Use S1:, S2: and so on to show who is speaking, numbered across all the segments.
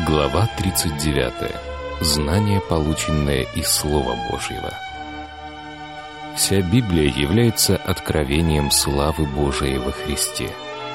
S1: Глава 39. Знание, полученное из Слова Божьего. Вся Библия является откровением славы Божией во Христе.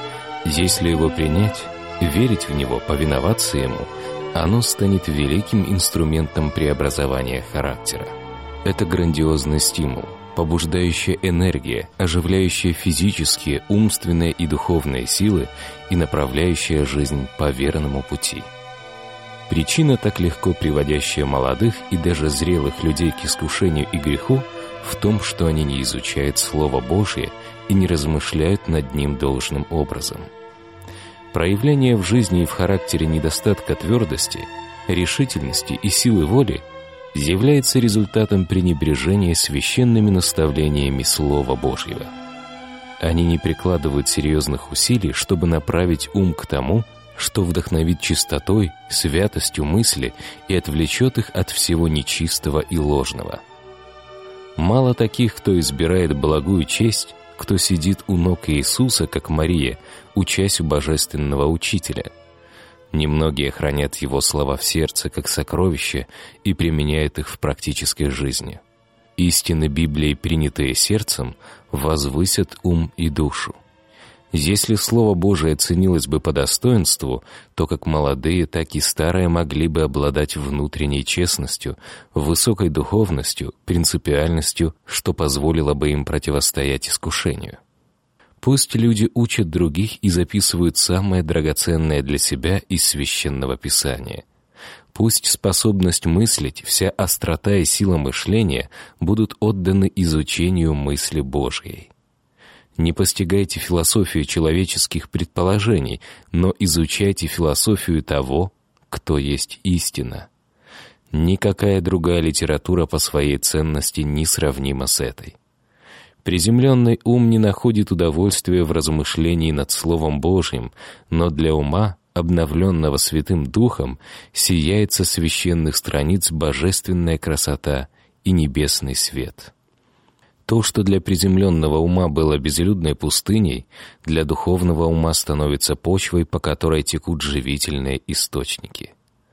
S1: Если его принять, верить в него, повиноваться ему, оно станет великим инструментом преобразования характера. Это грандиозный стимул, побуждающая энергия, оживляющая физические, умственные и духовные силы и направляющая жизнь по верному пути. Причина, так легко приводящая молодых и даже зрелых людей к искушению и греху, в том, что они не изучают Слово Божие и не размышляют над ним должным образом. Проявление в жизни и в характере недостатка твердости, решительности и силы воли является результатом пренебрежения священными наставлениями Слова Божьего. Они не прикладывают серьезных усилий, чтобы направить ум к тому, что вдохновит чистотой, святостью мысли и отвлечет их от всего нечистого и ложного. Мало таких, кто избирает благую честь, кто сидит у ног Иисуса, как Мария, учась у божественного учителя. Немногие хранят его слова в сердце, как сокровища, и применяют их в практической жизни. Истины Библии, принятые сердцем, возвысят ум и душу. Если Слово Божие ценилось бы по достоинству, то как молодые, так и старые могли бы обладать внутренней честностью, высокой духовностью, принципиальностью, что позволило бы им противостоять искушению. Пусть люди учат других и записывают самое драгоценное для себя из Священного Писания. Пусть способность мыслить, вся острота и сила мышления будут отданы изучению мысли Божьей. Не постигайте философию человеческих предположений, но изучайте философию того, кто есть истина. Никакая другая литература по своей ценности не сравнима с этой. Приземленный ум не находит удовольствия в размышлении над Словом Божьим, но для ума, обновленного Святым Духом, сияет со священных страниц божественная красота и небесный свет. То, что для приземленного ума было безлюдной пустыней, для духовного ума становится почвой, по которой текут живительные источники.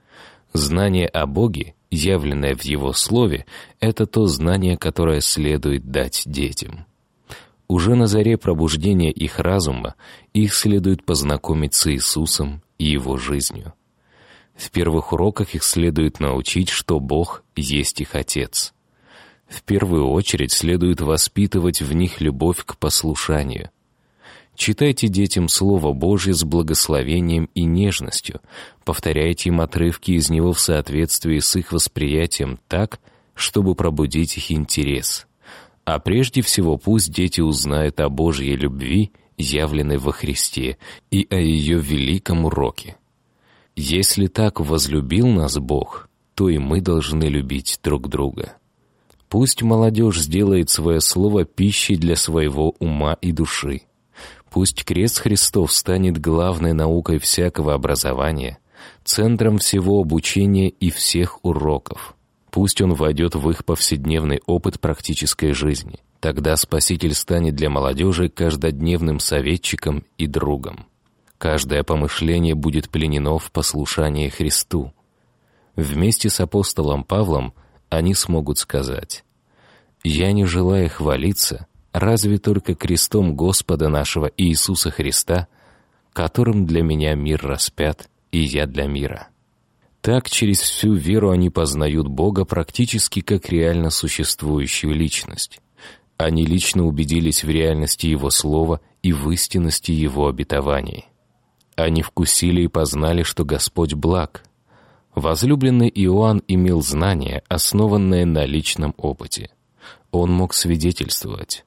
S1: Знание о Боге, явленное в Его Слове, это то знание, которое следует дать детям. Уже на заре пробуждения их разума их следует познакомить с Иисусом и Его жизнью. В первых уроках их следует научить, что Бог есть их Отец. В первую очередь следует воспитывать в них любовь к послушанию. Читайте детям Слово Божье с благословением и нежностью, повторяйте им отрывки из него в соответствии с их восприятием так, чтобы пробудить их интерес. А прежде всего пусть дети узнают о Божьей любви, явленной во Христе, и о ее великом уроке. Если так возлюбил нас Бог, то и мы должны любить друг друга. Пусть молодежь сделает свое слово пищей для своего ума и души. Пусть крест Христов станет главной наукой всякого образования, центром всего обучения и всех уроков. Пусть он войдет в их повседневный опыт практической жизни. Тогда Спаситель станет для молодежи каждодневным советчиком и другом. Каждое помышление будет пленено в послушании Христу. Вместе с апостолом Павлом они смогут сказать: «Я не желаю хвалиться, разве только крестом Господа нашего Иисуса Христа, которым для меня мир распят, и я для мира». Так через всю веру они познают Бога практически как реально существующую личность. Они лично убедились в реальности Его Слова и в истинности Его обетований. Они вкусили и познали, что Господь благ. Возлюбленный Иоанн имел знание, основанное на личном опыте. Он мог свидетельствовать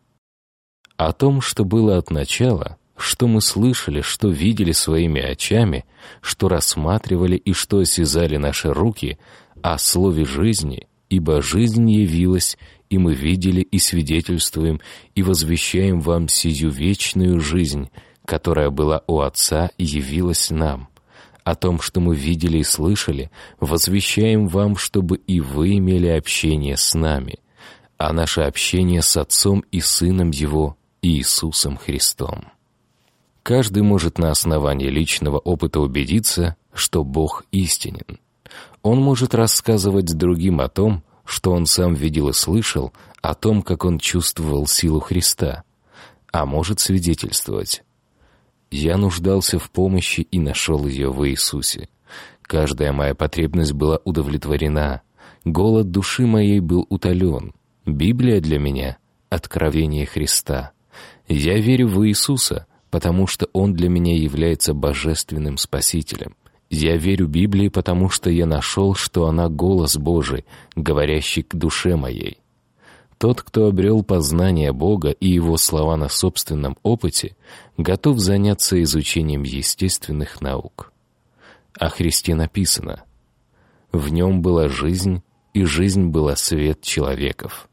S1: о том, что было от начала, что мы слышали, что видели своими очами, что рассматривали и что осязали наши руки, о слове жизни, ибо жизнь явилась, и мы видели и свидетельствуем, и возвещаем вам сию вечную жизнь, которая была у Отца и явилась нам. О том, что мы видели и слышали, возвещаем вам, чтобы и вы имели общение с нами, а наше общение с Отцом и Сыном Его, Иисусом Христом. Каждый может на основании личного опыта убедиться, что Бог истинен. Он может рассказывать другим о том, что он сам видел и слышал, о том, как он чувствовал силу Христа, а может свидетельствовать: «Я нуждался в помощи и нашел ее в Иисусе. Каждая моя потребность была удовлетворена, голод души моей был утолен. Библия для меня — откровение Христа. Я верю в Иисуса, потому что Он для меня является божественным Спасителем. Я верю Библии, потому что я нашел, что она голос Божий, говорящий к душе моей». Тот, кто обрел познание Бога и Его слова на собственном опыте, готов заняться изучением естественных наук. О Христе написано: «В Нем была жизнь, и жизнь была свет человеков».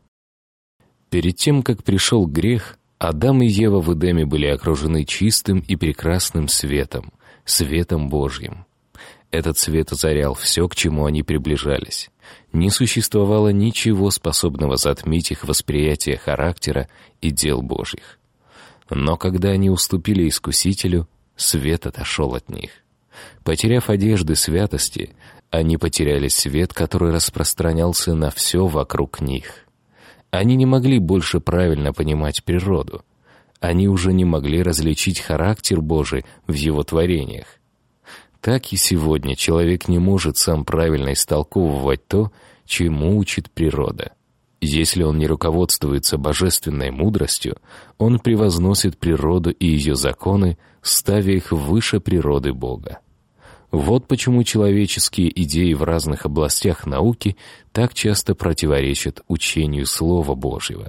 S1: Перед тем, как пришел грех, Адам и Ева в Эдеме были окружены чистым и прекрасным светом, светом Божьим. Этот свет озарял все, к чему они приближались. Не существовало ничего, способного затмить их восприятие характера и дел Божьих. Но когда они уступили Искусителю, свет отошел от них. Потеряв одежды святости, они потеряли свет, который распространялся на все вокруг них. Они не могли больше правильно понимать природу. Они уже не могли различить характер Божий в Его творениях. Так и сегодня человек не может сам правильно истолковывать то, чему учит природа. Если он не руководствуется божественной мудростью, он превозносит природу и ее законы, ставя их выше природы Бога. Вот почему человеческие идеи в разных областях науки так часто противоречат учению Слова Божьего.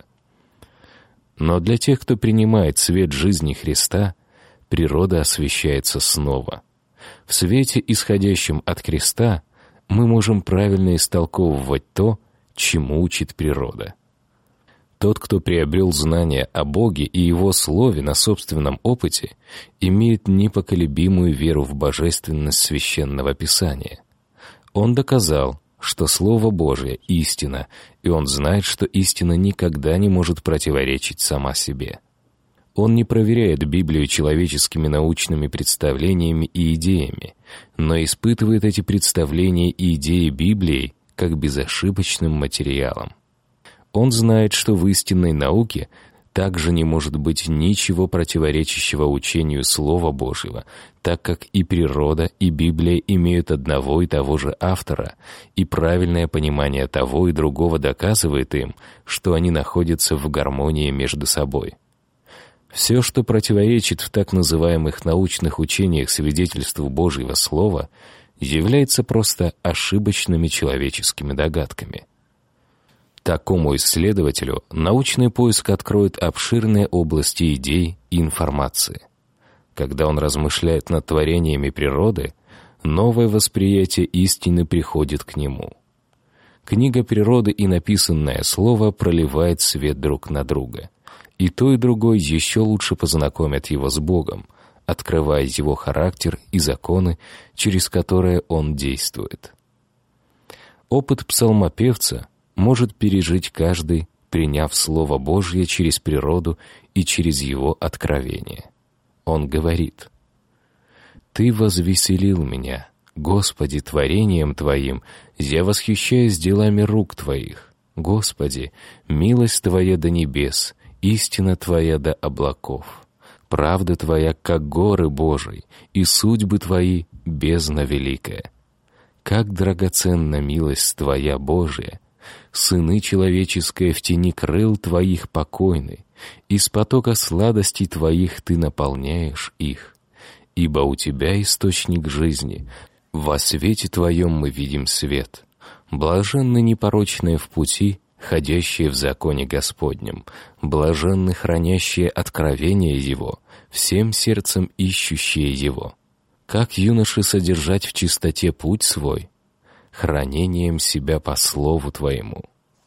S1: Но для тех, кто принимает свет жизни Христа, природа освещается снова. В свете, исходящем от креста, мы можем правильно истолковывать то, чему учит природа. Тот, кто приобрел знания о Боге и Его Слове на собственном опыте, имеет непоколебимую веру в божественность Священного Писания. Он доказал, что Слово Божие — истина, и он знает, что истина никогда не может противоречить сама себе. Он не проверяет Библию человеческими научными представлениями и идеями, но испытывает эти представления и идеи Библии как безошибочным материалом. Он знает, что в истинной науке также не может быть ничего противоречащего учению Слова Божьего, так как и природа, и Библия имеют одного и того же автора, и правильное понимание того и другого доказывает им, что они находятся в гармонии между собой. Все, что противоречит в так называемых научных учениях свидетельству Божьего Слова, является просто ошибочными человеческими догадками. Такому исследователю научный поиск откроет обширные области идей и информации. Когда он размышляет над творениями природы, новое восприятие истины приходит к нему. Книга природы и написанное слово проливает свет друг на друга, и то и другое еще лучше познакомят его с Богом, открывая его характер и законы, через которые он действует. Опыт псалмопевца может пережить каждый, приняв Слово Божье через природу и через его откровение. Он говорит: «Ты возвеселил меня, Господи, творением Твоим, я восхищаюсь делами рук Твоих. Господи, милость Твоя до небес, истина Твоя до облаков. Правда Твоя, как горы Божий, и судьбы Твои — бездна великая. Как драгоценна милость Твоя, Божия! Сыны человеческие в тени крыл Твоих покойны, из потока сладостей Твоих Ты наполняешь их. Ибо у Тебя источник жизни, во свете Твоем мы видим свет. Блаженны непорочные в пути, ходящие в законе Господнем, блаженны хранящие откровение Его, всем сердцем ищущие Его. Как юноши содержать в чистоте путь свой, хранением себя по слову Твоему.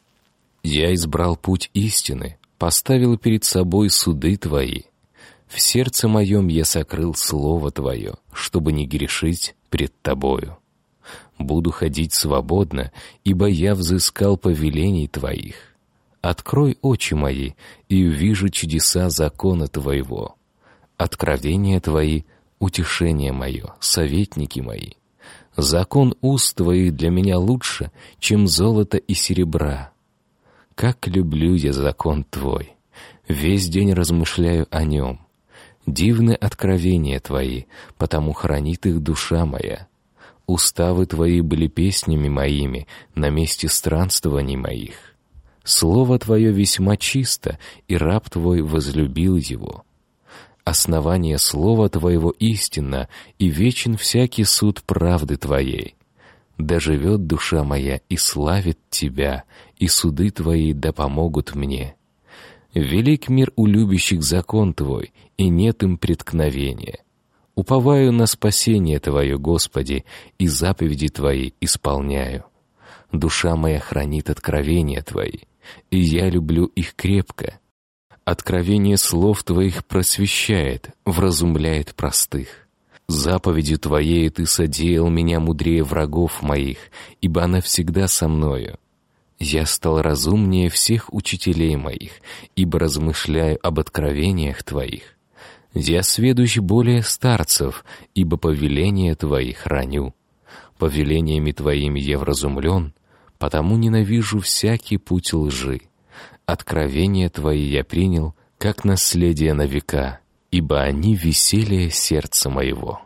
S1: Я избрал путь истины, поставил перед собой суды Твои. В сердце моем я сокрыл слово Твое, чтобы не грешить пред Тобою. Буду ходить свободно, ибо я взыскал повелений Твоих. Открой очи мои, и увижу чудеса закона Твоего. Откровения Твои утешение мое, советники мои. Закон уст Твоих для меня лучше, чем золото и серебра. Как люблю я закон Твой, весь день размышляю о нем. Дивны откровения Твои, потому хранит их душа моя. Уставы Твои были песнями моими на месте странствований моих. Слово Твое весьма чисто, и раб Твой возлюбил его. Основание Слова Твоего истинно, и вечен всякий суд правды Твоей. Да живет душа моя и славит Тебя, и суды Твои да помогут мне. Велик мир у любящих закон Твой, и нет им преткновения. Уповаю на спасение Твое, Господи, и заповеди Твои исполняю. Душа моя хранит откровения Твои, и я люблю их крепко. Откровение слов Твоих просвещает, вразумляет простых. Заповедью Твоей Ты содеял меня мудрее врагов моих, ибо она всегда со мною. Я стал разумнее всех учителей моих, ибо размышляю об откровениях Твоих. Я сведущ более старцев, ибо повеления Твои храню. Повелениями Твоими я вразумлен, потому ненавижу всякий путь лжи. Откровения Твои я принял, как наследие на века, ибо они веселье сердца моего.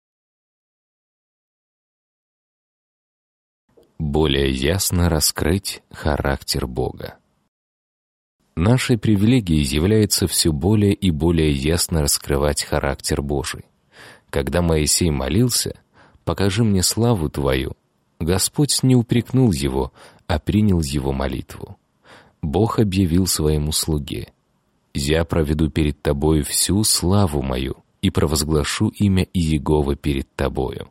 S1: Более ясно раскрыть характер Бога. Нашей привилегией является все более и более ясно раскрывать характер Божий. Когда Моисей молился: «Покажи мне славу Твою», Господь не упрекнул его, а принял его молитву. Бог объявил своему слуге: «Я проведу перед тобою всю славу мою и провозглашу имя Иеговы перед тобою».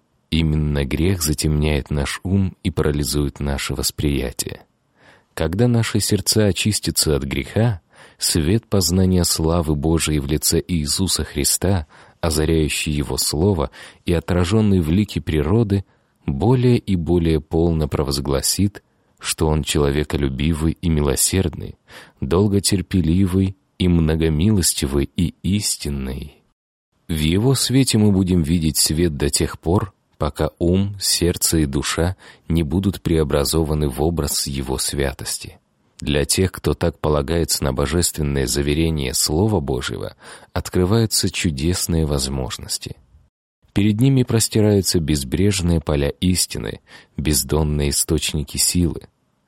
S1: Именно грех затемняет наш ум и парализует наше восприятие. Когда наши сердца очистятся от греха, свет познания славы Божией в лице Иисуса Христа, озаряющий Его Слово и отраженный в лике природы, более и более полно провозгласит, что Он человеколюбивый и милосердный, долготерпеливый и многомилостивый и истинный. В Его свете мы будем видеть свет до тех пор, пока ум, сердце и душа не будут преобразованы в образ Его святости. Для тех, кто так полагается на божественное заверение Слова Божьего, открываются чудесные возможности. Перед ними простираются безбрежные поля истины, бездонные источники силы.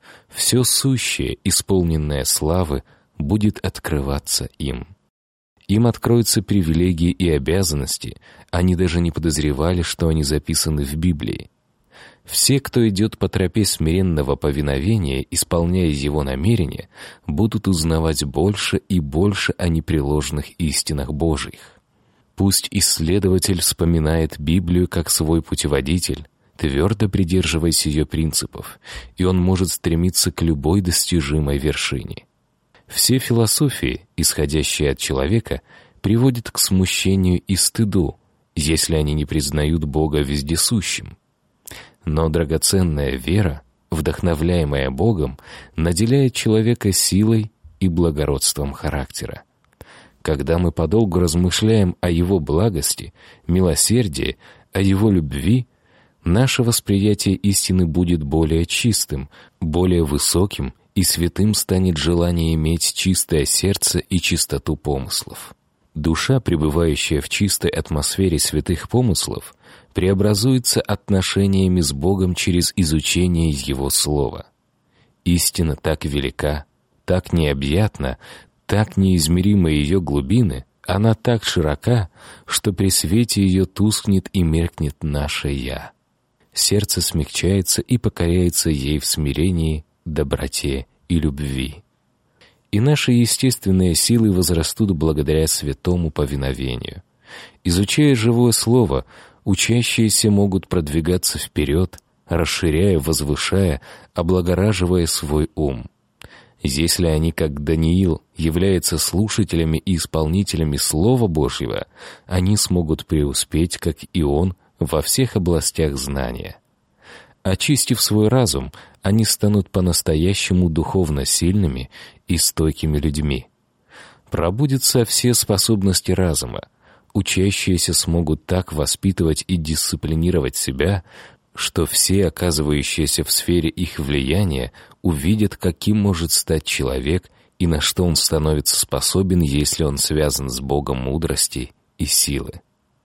S1: Все сущее, исполненное славы, будет открываться им. Им откроются привилегии и обязанности, они даже не подозревали, что они записаны в Библии. Все, кто идет по тропе смиренного повиновения, исполняя его намерения, будут узнавать больше и больше о непреложных истинах Божьих. Пусть исследователь вспоминает Библию как свой путеводитель, твердо придерживаясь ее принципов, и он может стремиться к любой достижимой вершине. Все философии, исходящие от человека, приводят к смущению и стыду, если они не признают Бога вездесущим. Но драгоценная вера, вдохновляемая Богом, наделяет человека силой и благородством характера. Когда мы подолгу размышляем о Его благости, милосердии, о Его любви, наше восприятие истины будет более чистым, более высоким, и святым станет желание иметь чистое сердце и чистоту помыслов. Душа, пребывающая в чистой атмосфере святых помыслов, преобразуется отношениями с Богом через изучение Его Слова. Истина так велика, так необъятна, так неизмеримы ее глубины, она так широка, что при свете ее тускнет и меркнет наше «Я». Сердце смягчается и покоряется ей в смирении, доброте и любви. И наши естественные силы возрастут благодаря святому повиновению. Изучая живое слово, учащиеся могут продвигаться вперед, расширяя, возвышая, облагораживая свой ум. Если они, как Даниил, являются слушателями и исполнителями Слова Божьего, они смогут преуспеть, как и он, во всех областях знания. Очистив свой разум, они станут по-настоящему духовно сильными и стойкими людьми. Пробудятся все способности разума, учащиеся смогут так воспитывать и дисциплинировать себя, что все, оказывающиеся в сфере их влияния, увидят, каким может стать человек и на что он становится способен, если он связан с Богом мудрости и силы.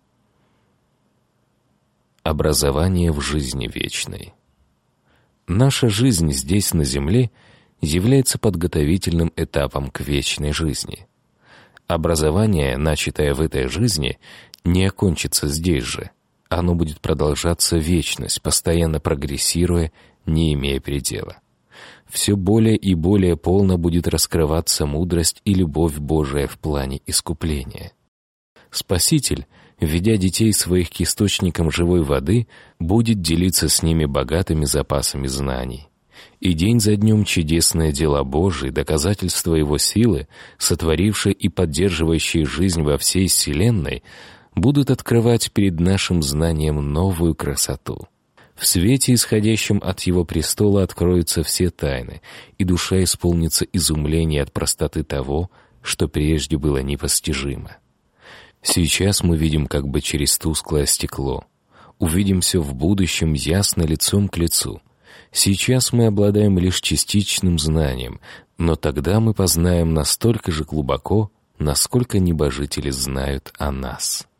S1: Образование в жизни вечной. Наша жизнь здесь, на земле, является подготовительным этапом к вечной жизни. Образование, начатое в этой жизни, не окончится здесь же. Оно будет продолжаться вечность, постоянно прогрессируя, не имея предела. Все более и более полно будет раскрываться мудрость и любовь Божия в плане искупления. Спаситель, ведя детей своих к источникам живой воды, будет делиться с ними богатыми запасами знаний. И день за днем чудесные дела Божии, доказательства Его силы, сотворившие и поддерживающие жизнь во всей вселенной, будут открывать перед нашим знанием новую красоту. В свете, исходящем от Его престола, откроются все тайны, и душа исполнится изумления от простоты того, что прежде было непостижимо. Сейчас мы видим как бы через тусклое стекло. Увидимся в будущем ясно лицом к лицу. Сейчас мы обладаем лишь частичным знанием, но тогда мы познаем настолько же глубоко, насколько небожители знают о нас.